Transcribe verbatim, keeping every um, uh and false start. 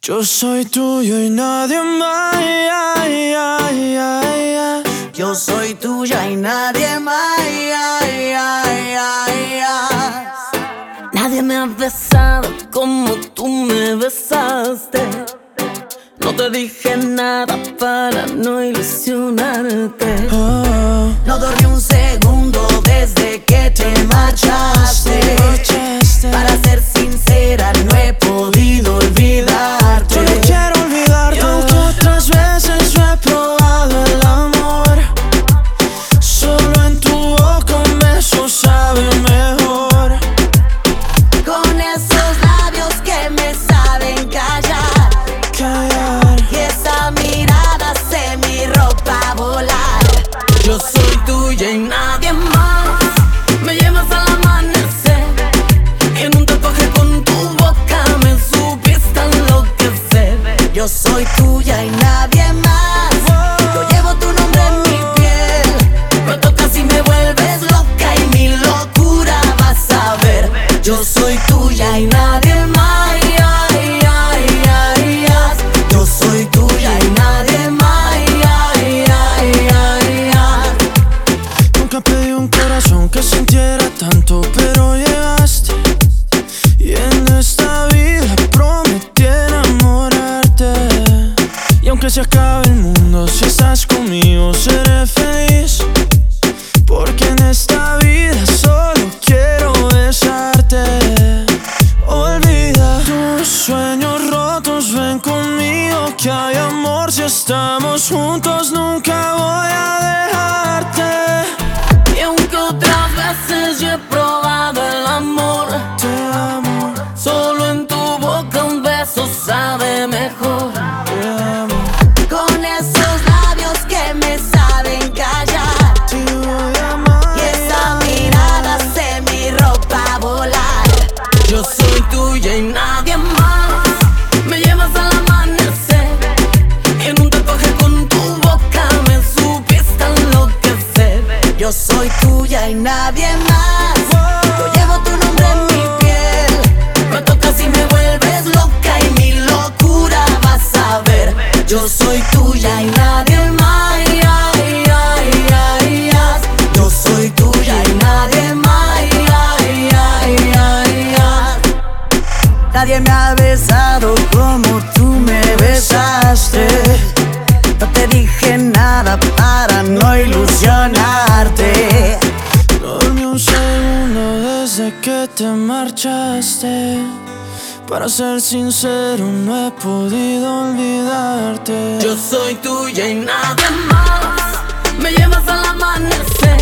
Yo soy tuyo y nadie más. Ay, ay, ay, ay. Yo soy tuya y nadie más. Ay, ay, ay, ay. Nadie me ha besado como tú me besaste. No te dije nada para no ilusionarte. Oh, No dormí un segundo desde que te marchaste. Para ser sincera, no he podido olvidarte. yo no quiero olvidarte. Y aunque otras veces yo he probado el amor, solo en tu boca un beso sabe mejor. Con esos labios que me saben callar, Callar. y esa mirada hace mi ropa volar. Yo soy tuya y nadie más. Me llevas al amanecer. En un tatuaje con tu boca me supiste enloquecer. Yo soy tuya y nadie más. Yo llevo tu nombre en mi piel. Me tocas y me vuelves loca y mi locura vas a ver. Yo soy tuya y nadie más. Ay, ay, ay, ay, ay. Yo soy tuya y nadie más. Ay, ay, ay, ay, ay. Nunca pedí un corazón que sintiera tanto, pero llegaste. Y en esta vida prometí enamorarte. Y aunque se acabe el mundo, si estás conmigo seré feliz. Porque en esta vida solo quiero besarte. Olvida tus sueños rotos, ven conmigo que hay amor. Si estamos juntos nunca voy a dejarte. Y aunque otras veces yo he probado el amor, Te amo, solo en tu boca un beso sabe mejor. te amo, Con esos labios que me saben callar, te voy a amar. y esa mirada hace mi ropa volar. Yo soy tuya y nadie más. Me llevas al amanecer. En un tatuaje con tu boca me supiste enloquecer. Yo soy tuya y nadie más. Yo llevo tu nombre en mi piel. Me tocas y me vuelves loca y mi locura vas a ver. Yo soy tuya y nadie más. Ay, ay, ay, ay, ay. Yo soy tuya y nadie más. Ay, ay, ay, ay, ay. Nadie me ha besado como tú me besaste. No te dije nada para no ilusionarte. No dormí un segundo desde que te marchaste. Para ser sincero, no he podido olvidarte. Yo soy tuya y nadie más. Me llevas al amanecer.